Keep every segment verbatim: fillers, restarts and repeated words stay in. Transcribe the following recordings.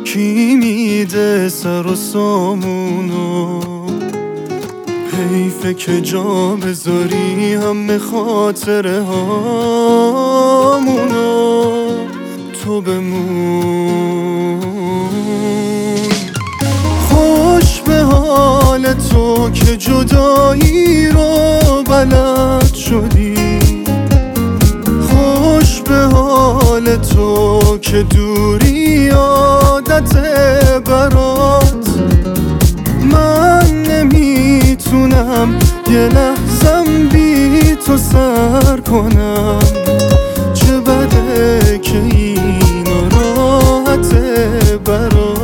کی میده سر و سامونو؟ حیفه که جا بذاری همه خاطره هامونو. تو بمون. خوش به حال تو که جدایی رو بلد شدی. خوش به حال تو که دوری عادت برات. من نمیتونم یه لحظم بی تو سر کنم. چه بده که این راحته برات.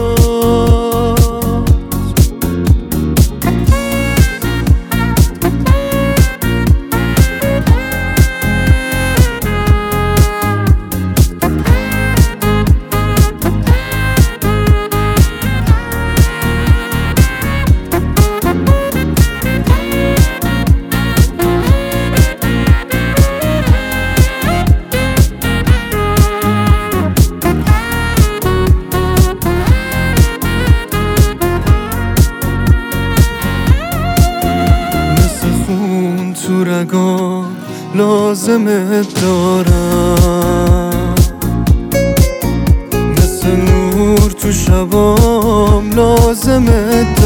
تو رگام لازمت دارم، مثل نور تو شبام لازمت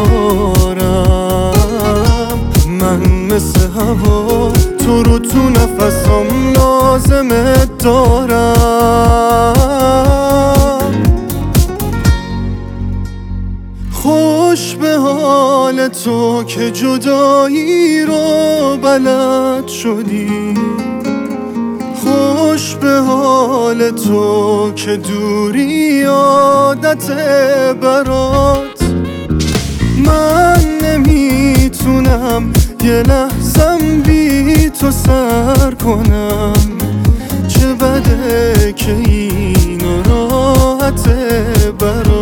دارم. من مثل هوا تو رو تو نفسام لازمت دارم. خوش به حال تو که جدایی رو بلد شدی. خوش به حال تو که دوری عادت برات. من نمیتونم یه لحظم بی تو سر کنم. چه بده که این راحت برات.